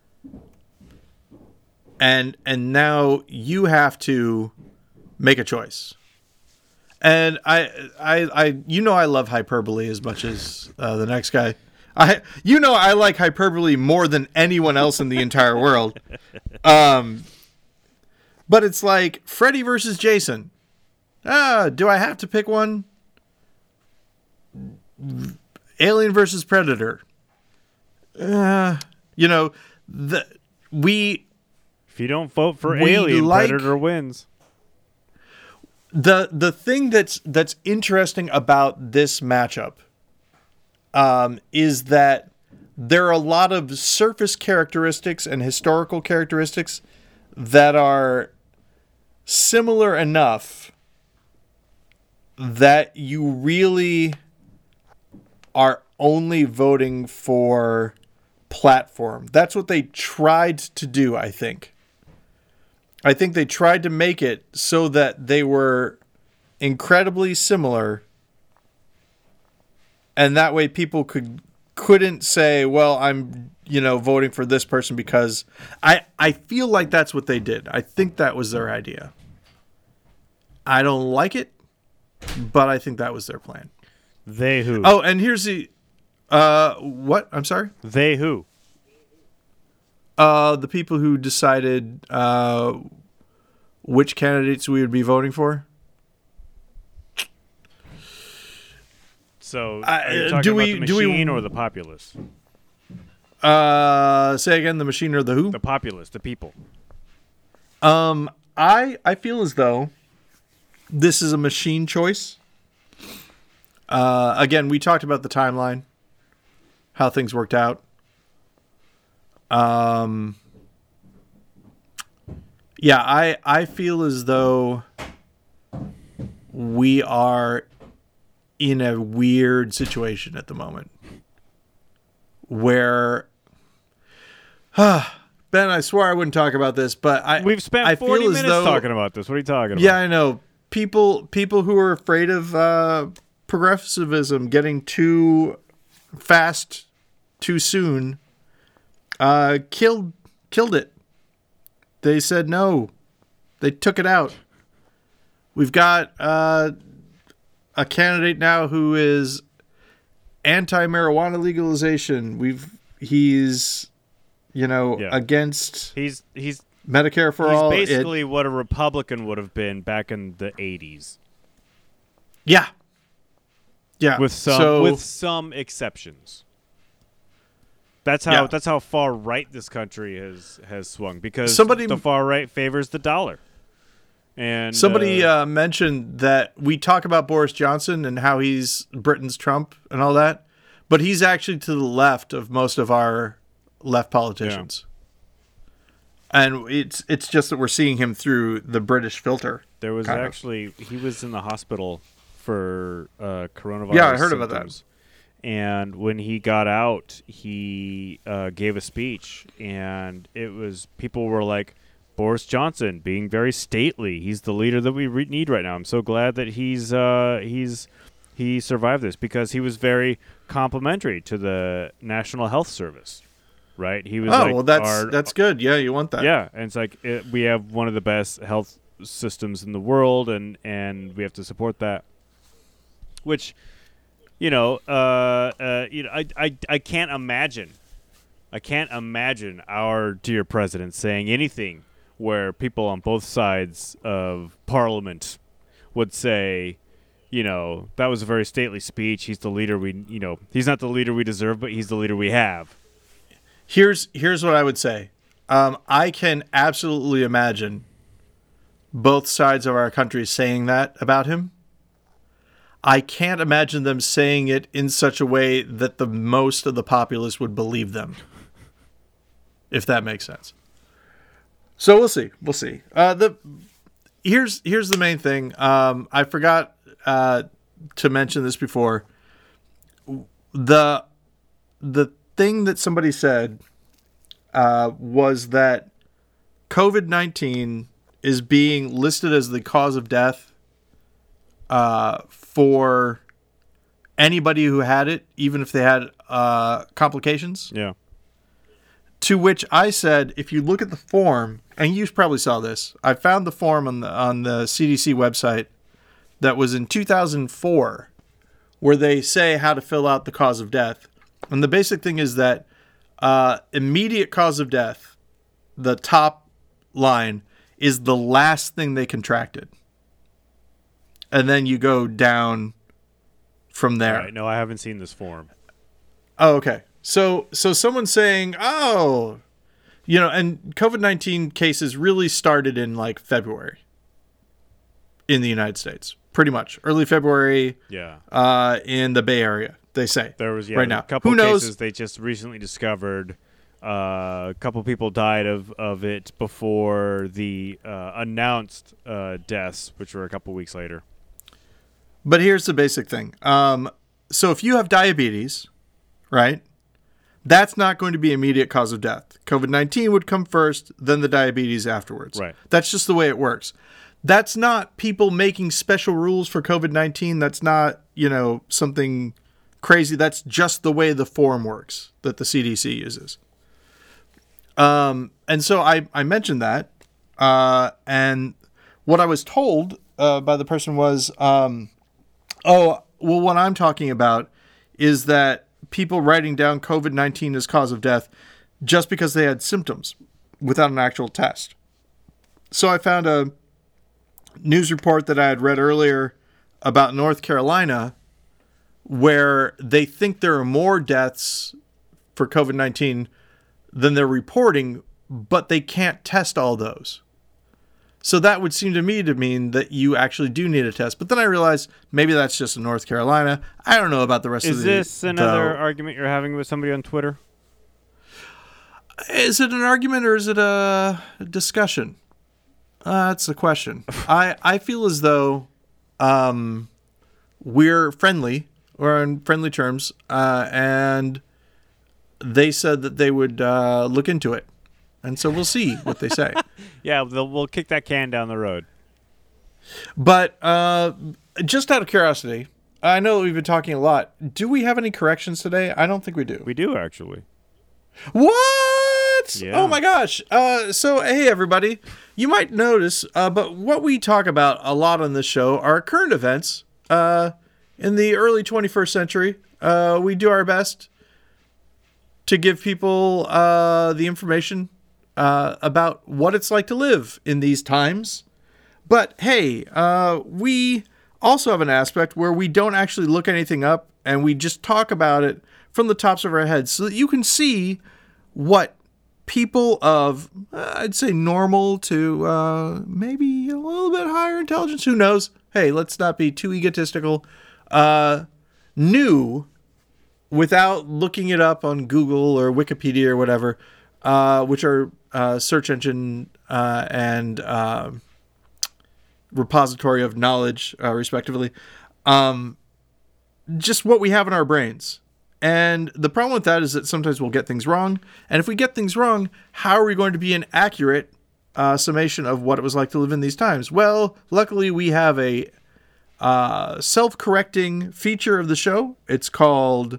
And and now you have to make a choice. And I I I you know I love hyperbole as much as uh, the next guy. I you know I like hyperbole more than anyone else in the entire world. Um, but it's like Freddy versus Jason. Ah, do I have to pick one? Alien versus Predator. Uh, you know the we. If you don't vote for We Alien, like- Predator wins. the the thing that's that's interesting about this matchup um, is that there are a lot of surface characteristics and historical characteristics that are similar enough that you really are only voting for platform. That's what they tried to do, I think. I think they tried to make it so that they were incredibly similar, and that way people could couldn't say, well, I'm, you know, voting for this person because I I feel like that's what they did. I think that was their idea. I don't like it, but I think that was their plan. They who? Oh, and here's the uh what? I'm sorry? They who? Uh, the people who decided uh, which candidates we would be voting for. So, Uh, are you talking do about we- the do we- machine or the populace? Uh, say again, the machine or the who? The populace, the people. Um, I I feel as though this is a machine choice. Uh, again, we talked about the timeline, how things worked out. Um, yeah, I I feel as though we are in a weird situation at the moment where Ben, I swore I wouldn't talk about this, but I We've spent I forty feel as minutes though, talking about this. What are you talking about? Yeah, I know. People people who are afraid of uh, progressivism getting too fast too soon uh, killed killed it. They said no. They took it out. We've got uh, a candidate now who is anti-marijuana legalization. We've he's you know Yeah. against He's he's Medicare for he's all. It- basically what a Republican would have been back in the eighties, yeah, yeah. with some So- with some exceptions. That's how Yeah. that's how far right this country has has swung, because Somebody- the far right favors the dollar. And Somebody uh, uh, mentioned that we talk about Boris Johnson and how he's Britain's Trump and all that, but he's actually to the left of most of our left politicians. And it's it's just that we're seeing him through the British filter. there was kind of. actually he was in the hospital for uh, coronavirus. Yeah, I heard about that. symptoms. And when he got out, he uh, gave a speech, and it was people were like, Boris Johnson being very stately. He's the leader that we re- need right now. I'm so glad that he's uh, he's he survived this, because he was very complimentary to the National Health Service, right? He was Oh, like, well, that's our- that's good. Yeah, you want that. yeah, and it's like it, we have one of the best health systems in the world, and, and we have to support that. Which, you know, uh, uh, you know, I, I, I can't imagine, I can't imagine our dear president saying anything where people on both sides of Parliament would say, you know, that was a very stately speech. He's the leader we, you know, he's not the leader we deserve, but he's the leader we have. Here's here's what I would say. Um, I can absolutely imagine both sides of our country saying that about him. I can't imagine them saying it in such a way that the most of the populace would believe them, if that makes sense. So we'll see. We'll see. Uh, the here's here's the main thing. Um, I forgot uh, to mention this before. The the thing that somebody said uh, was that COVID nineteen is being listed as the cause of death uh, for anybody who had it, even if they had uh, complications. Yeah. To which I said, if you look at the form, and you probably saw this, I found the form on the on the C D C website that was in two thousand four, where they say how to fill out the cause of death. And the basic thing is that uh, immediate cause of death, the top line, is the last thing they contracted. And then you go down from there. All right, no, I haven't seen this form. Oh, okay. So so someone's saying, oh, you know, and COVID nineteen cases really started in like February. in the United States. Pretty much. Early February Yeah. uh, in the Bay Area, they say. There was yeah, right there now. a couple Who knows? cases they just recently discovered. Uh, a couple people died of, of it before the uh, announced uh, deaths, which were a couple weeks later. But here's the basic thing. Um, so if you have diabetes, right, that's not going to be immediate cause of death. COVID nineteen would come first, then the diabetes afterwards. Right. That's just the way it works. That's not people making special rules for COVID nineteen. That's not, you know, something crazy. That's just the way the form works that the C D C uses. Um, and so I, I mentioned that. Uh, and what I was told uh, by the person was, um, oh, well, what I'm talking about is that people writing down COVID nineteen as cause of death just because they had symptoms without an actual test. So I found a news report that I had read earlier about North Carolina where they think there are more deaths for COVID nineteen than they're reporting, but they can't test all those. So that would seem to me to mean that you actually do need a test. But then I realized maybe that's just in North Carolina. I don't know about the rest Is of the... Is this another the, argument you're having with somebody on Twitter? Is it an argument or is it a discussion? Uh, that's the question. I, I feel as though um, we're friendly, or on friendly terms, uh, and they said that they would uh, look into it. And so we'll see what they say. Yeah, they'll- we'll kick that can down the road. But uh, just out of curiosity, I know we've been talking a lot. Do we have any corrections today? I don't think we do. We do, actually. What? Yeah. Oh my gosh. Uh, so, hey, everybody. You might notice, uh, but what we talk about a lot on this show are current events. Uh, in the early twenty-first century, uh, we do our best to give people uh, the information uh, about what it's like to live in these times. But hey, uh, we also have an aspect where we don't actually look anything up and we just talk about it from the tops of our heads so that you can see what people of, uh, I'd say normal to uh, maybe a little bit higher intelligence, who knows? Hey, let's not be too egotistical, uh, knew without looking it up on Google or Wikipedia or whatever, uh, which are uh, search engine uh, and uh, repository of knowledge, uh, respectively. Um, just what we have in our brains. And the problem with that is that sometimes we'll get things wrong. And if we get things wrong, how are we going to be an accurate uh, summation of what it was like to live in these times? Well, luckily we have a uh, self-correcting feature of the show. It's called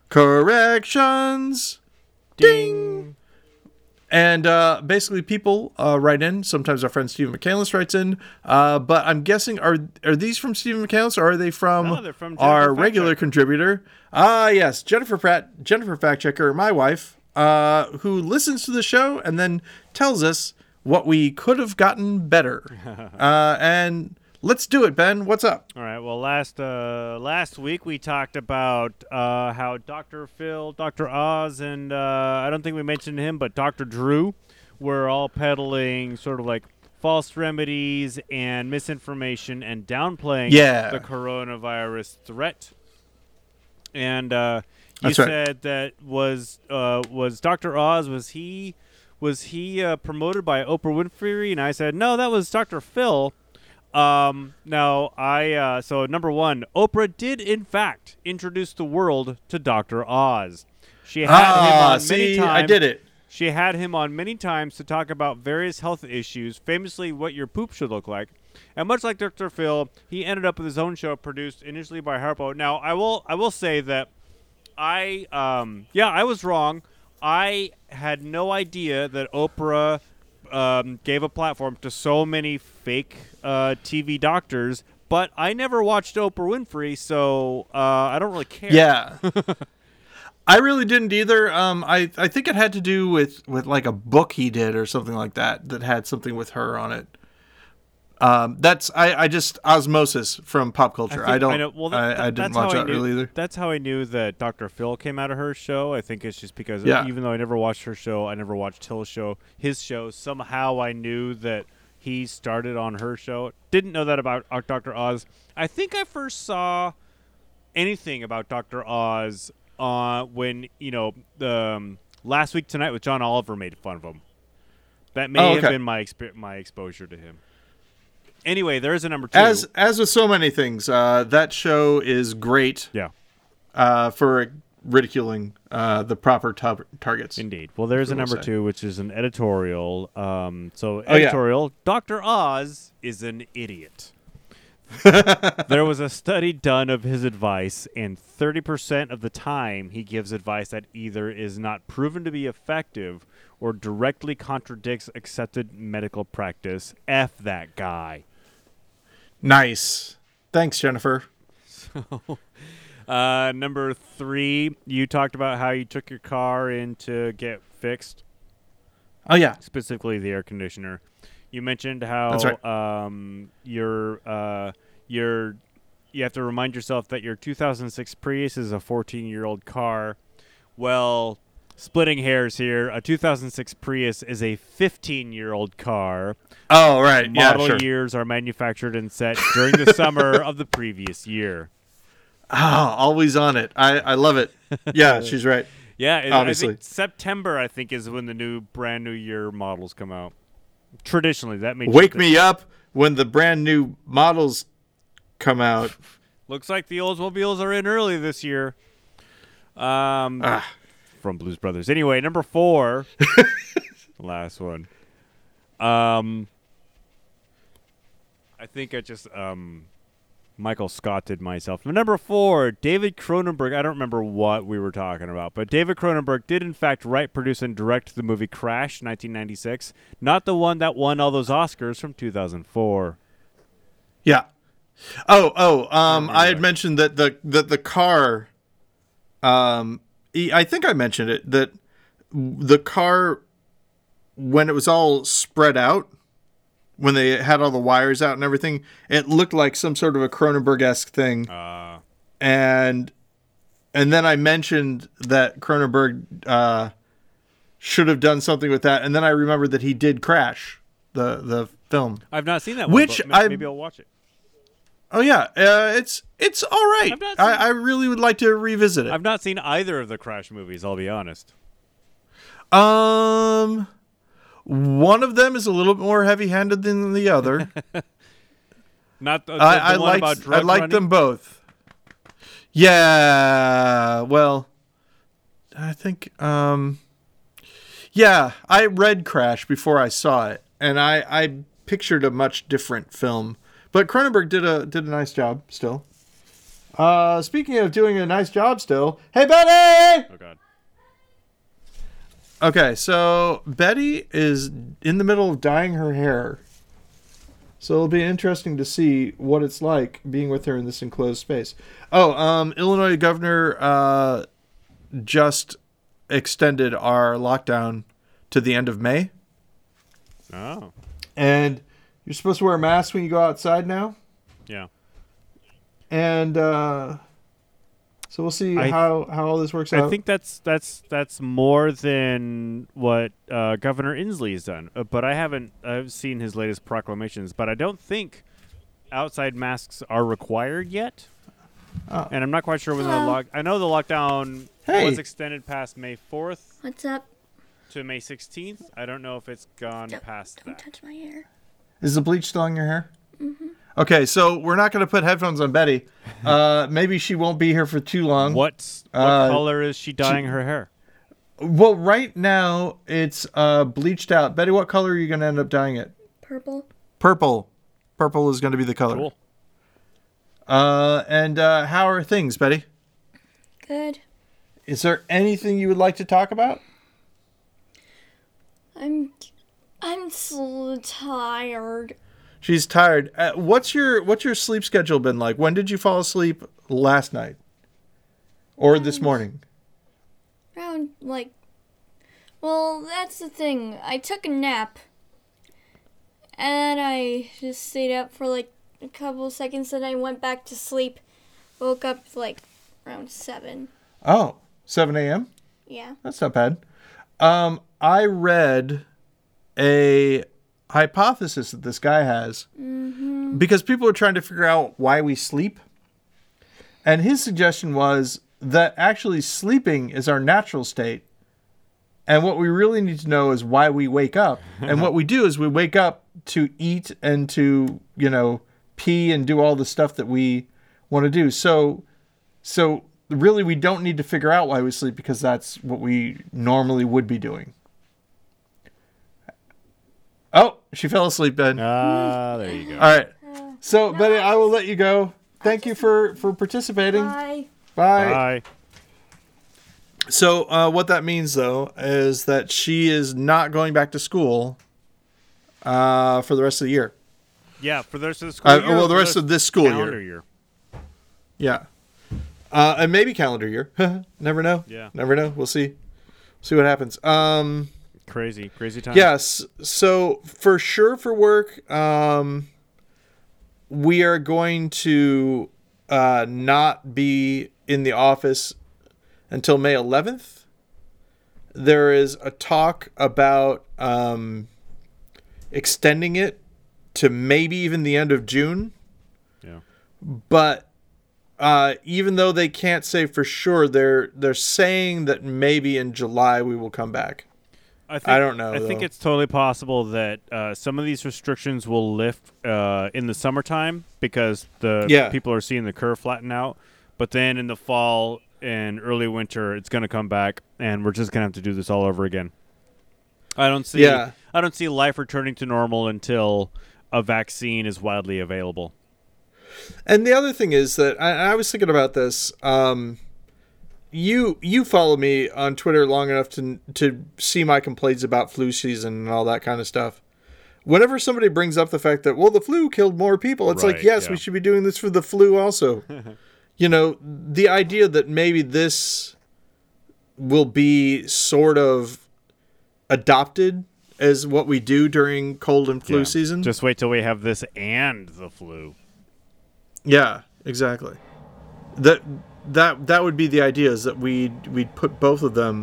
Corrections. Ding! And uh, basically people uh, write in. Sometimes our friend Stephen McCandless writes in. Uh, but I'm guessing, are are these from Stephen McCandless or are they from, No, they're from our Jennifer regular Fact-Checker. contributor? Ah, yes, Jennifer Pratt, Jennifer Fact Checker, my wife, uh, who listens to the show and then tells us what we could have gotten better. uh, and let's do it, Ben. What's up? All right. Well, last uh, last week we talked about uh, how Doctor Phil, Doctor Oz, and uh, I don't think we mentioned him, but Doctor Drew were all peddling sort of like false remedies and misinformation and downplaying Yeah. the coronavirus threat. And uh, you That's right. said that was uh, was Doctor Oz, was he was he uh, promoted by Oprah Winfrey? And I said no, that was Doctor Phil. Um, now I, uh, so number one, Oprah did in fact introduce the world to Doctor Oz. She had him Ah, on many see, times. I did it. She had him on many times to talk about various health issues, famously what your poop should look like. And much like Doctor Phil, he ended up with his own show produced initially by Harpo. Now, I will, I will say that I, um, yeah, I was wrong. I had no idea that Oprah Um, gave a platform to so many fake uh, T V doctors, but I never watched Oprah Winfrey, so uh, I don't really care. Yeah. I really didn't either. Um, I, I think it had to do with, with like a book he did or something like that that had something with her on it. Um, that's I, I just osmosis from pop culture. I, think- don't. I, know- well, that- I, that- didn't that's how watch I that knew- really either. That's how I knew that Doctor Phil came out of her show. I think it's just because Yeah. even though I never watched her show, I never watched Hill's show, his show. Somehow I knew that he started on her show. Didn't know that about uh, Doctor Oz. I think I first saw anything about Doctor Oz uh, when, you know, the um, Last Week Tonight with John Oliver made fun of him. That may Oh, have okay. been my exp- my exposure to him. Anyway, there's a number two. As as with so many things, uh, that show is great yeah, uh, for ridiculing uh, the proper tar- targets. indeed. Well, there's a People number say. two, which is an editorial. Um, so Oh, yeah. editorial, Doctor Oz is an idiot. There was a study done of his advice, and thirty percent of the time he gives advice that either is not proven to be effective or directly contradicts accepted medical practice. F that guy. Nice. Thanks, Jennifer. Uh, number three, you talked about how you took your car in to get fixed, Oh, yeah. specifically the air conditioner. You mentioned how That's right. um, your uh, your you have to remind yourself that your two thousand six Prius is a fourteen-year-old car. Well, splitting hairs here, a two thousand six Prius is a fifteen-year-old car. Oh, right. Yeah, Model sure. years are manufactured and set during the summer of the previous year. Ah, always on it. I, I love it. Yeah, she's right. Yeah, it, Obviously. I think September, I think, is when the new brand new year models come out. Traditionally, that may Wake just- me up when the brand new models come out. Looks like the Oldsmobiles are in early this year. Um, Ah. from Blues Brothers. Anyway, number four, last one. Um, I think I just um, Michael Scotted myself. Number four, David Cronenberg. I don't remember what we were talking about, but David Cronenberg did in fact write, produce, and direct the movie Crash, nineteen ninety-six. Not the one that won all those Oscars from two thousand four. Yeah. Oh, oh. Um, remember I had that. mentioned that the that the car. Um, e- I think I mentioned it that the car, when it was all spread out, when they had all the wires out and everything, it looked like some sort of a Cronenberg-esque thing. Uh, and and then I mentioned that Cronenberg uh, should have done something with that, and then I remembered that he did Crash, the the film. I've not seen that one, Which but ma- I- maybe I'll watch it. Oh yeah, uh, it's it's all right. I've not I, seen- I really would like to revisit it. I've not seen either of the Crash movies, I'll be honest. Um, one of them is a little bit more heavy-handed than the other. Not the, the, I, the I one like about I drug like running? them both. Yeah, well, I think um, yeah, I read Crash before I saw it, and I I pictured a much different film. But Cronenberg did a did a nice job still. Uh, speaking of doing a nice job still, hey Betty. Oh, God. Okay, so Betty is in the middle of dyeing her hair. So it'll be interesting to see what it's like being with her in this enclosed space. Oh, um, Illinois governor uh, just extended our lockdown to the end of May. Oh, And you're supposed to wear a mask when you go outside now. yeah. And uh, so we'll see I- how, how all this works I out. think that's that's that's more than what uh, Governor Inslee has done. Uh, but I haven't I've seen his latest proclamations. But I don't think outside masks are required yet. Oh. And I'm not quite sure when the Hello. lock. I know the lockdown Hey. was extended past May fourth What's up? to May sixteenth. I don't know if it's gone Don't, past don't that. touch my hair. Is the bleach still in your hair? Mm-hmm. Okay, so we're not going to put headphones on Betty. Uh, maybe she won't be here for too long. What's what Uh, color is she dyeing her hair? Well, right now it's uh, bleached out. Betty, what color are you going to end up dyeing it? Purple. Purple. Purple is going to be the color. Cool. Uh, and uh, how are things, Betty? Good. Is there anything you would like to talk about? I'm I'm so tired. She's tired. Uh, what's your what's your sleep schedule been like? When did you fall asleep last night? Or this morning? Around like well, that's the thing. I took a nap. And I just stayed up for like a couple of seconds and I went back to sleep. Woke up like around seven. Oh, seven a.m.? Yeah. That's not bad. Um, I read a hypothesis that this guy has, mm-hmm. because people are trying to figure out why we sleep. And his suggestion was that actually sleeping is our natural state. And what we really need to know is why we wake up. And what we do is we wake up to eat and to, you know, pee and do all the stuff that we want to do. So, so really we don't need to figure out why we sleep because that's what we normally would be doing. Oh, she fell asleep, Ben. Ah, there you go. All right. So, Betty, I will let you go. Thank you for, for participating. Bye. Bye. Bye. So, uh, what that means, though, is that she is not going back to school uh, for the rest of the year. Yeah, for the rest of the school Uh, year. well, or the for rest of this school calendar year. year. Yeah. Uh, and maybe calendar year. Never know. Yeah. Never know. We'll see. See what happens. Um, Crazy, crazy time. yes. So, for sure for work, um, we are going to uh, not be in the office until May eleventh. There is a talk about um, extending it to maybe even the end of June. Yeah. But uh, even though they can't say for sure, they're they're saying that maybe in July we will come back. I, think, I don't know, I think though. it's totally possible that uh, some of these restrictions will lift uh, in the summertime because the Yeah. people are seeing the curve flatten out. But then in the fall and early winter, it's going to come back, and we're just going to have to do this all over again. I don't see. Yeah. I don't see life returning to normal until a vaccine is widely available. And the other thing is that I, I was thinking about this. Um, you you follow me on Twitter long enough to to see my complaints about flu season and all that kind of stuff. Whenever somebody brings up the fact that, well, the flu killed more people, it's like, Right, yes, yeah. we should be doing this for the flu also. You know, the idea that maybe this will be sort of adopted as what we do during cold and flu Yeah. season. Just wait till we have this and the flu. Yeah, exactly. That that that would be the idea, is that we we'd put both of them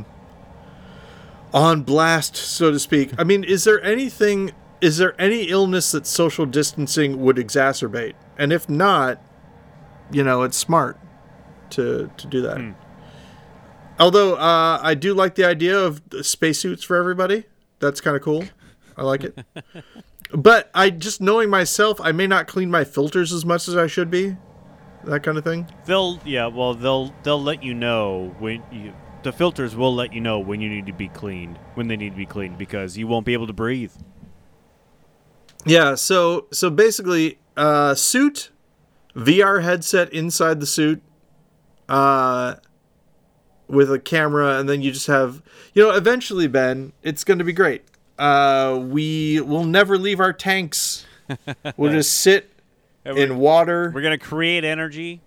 on blast, so to speak. I mean, is there anything is there any illness that social distancing would exacerbate? And if not, you know, it's smart to to do that. Hmm. Although uh, I do like the idea of spacesuits for everybody. That's kind of cool. I like it. But I just knowing myself, I may not clean my filters as much as I should be. That kind of thing. They'll yeah, well they'll they'll let you know when you the filters will let you know when you need to be cleaned, when they need to be cleaned, because you won't be able to breathe. Yeah, so so basically uh suit, V R headset inside the suit, uh with a camera, and then you just have, you know, eventually, Ben, it's going to be great. Uh we will never leave our tanks. We'll just sit And we're- in water. We're gonna create energy.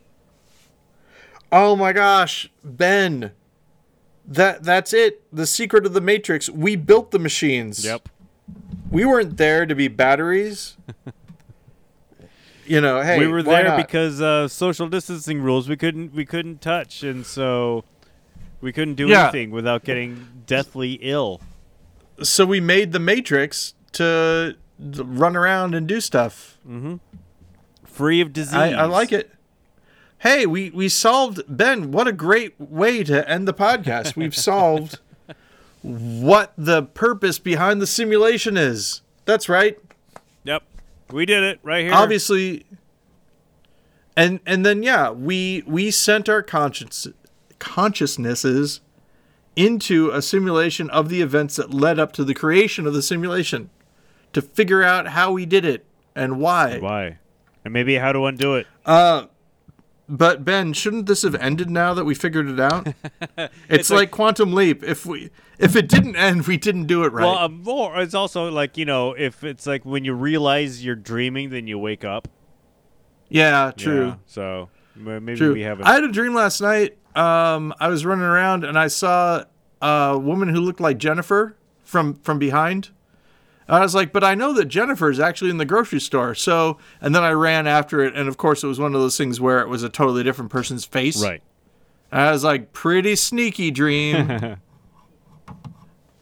Oh my gosh, Ben. That that's it. The secret of the Matrix. We built the machines. Yep. We weren't there to be batteries. You know, hey, we were why there not? because uh, social distancing rules we couldn't we couldn't touch, and so we couldn't do Yeah. anything without getting deathly ill. So we made the Matrix to run around and do stuff. Free of disease. I, I like it. Hey, we, we solved, Ben, what a great way to end the podcast. We've solved what the purpose behind the simulation is. That's right. Yep. We did it right here. Obviously. And and then yeah, we we sent our conscience consciousnesses into a simulation of the events that led up to the creation of the simulation to figure out how we did it and why. Why? And maybe how to undo it. Uh But Ben, shouldn't this have ended now that we figured it out? It's, like, like- Quantum Leap. If we if it didn't end, we didn't do it right. Well, um, more. It's also like, you know, if it's like when you realize you're dreaming, then you wake up. yeah, true. Yeah, so m- maybe True. we haven't. I had a dream last night. Um, I was running around and I saw a woman who looked like Jennifer from from behind. And I was like, but I know that Jennifer is actually in the grocery store. So, and then I ran after it, and of course, it was one of those things where it was a totally different person's face. Right. And I was like, pretty sneaky dream.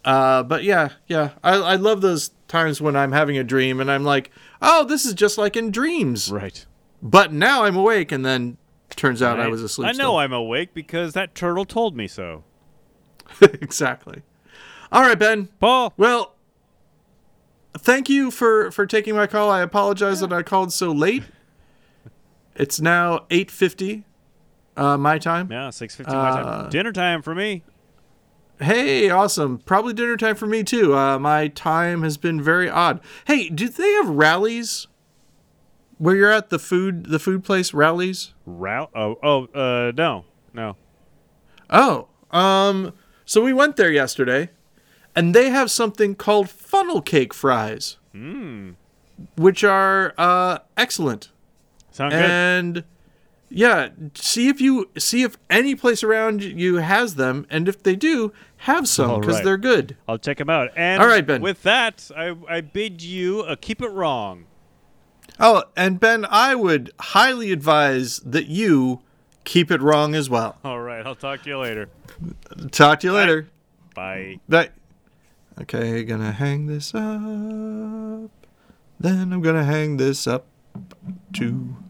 Uh, but yeah, yeah, I, I love those times when I'm having a dream and I'm like, oh, this is just like in dreams. Right. But now I'm awake, and then turns out I, I was asleep. I know still. I'm awake because that turtle told me so. Exactly. All right, Ben. Paul. Well, thank you for, for taking my call. I apologize that I called so late. It's now eight fifty uh, my time. Yeah, six fifty my Uh, time. Dinner time for me. Hey, awesome. Probably dinner time for me, too. Uh, my time has been very odd. Hey, do they have rallies where you're at the food the food place rallies? Route? Oh, oh, uh, no, no. Oh, um, so we went there yesterday, and they have something called funnel cake fries, Mm. which are uh, excellent. Sound good? And yeah, see if you see if any place around you has them, and if they do, have some All because right. they're good. I'll check them out. And All right, Ben. with that, I, I bid you uh, keep it wrong. Oh, and Ben, I would highly advise that you keep it wrong as well. All right, I'll talk to you later. Talk to you later. Bye. Bye. Okay, gonna hang this up. Then I'm gonna hang this up too.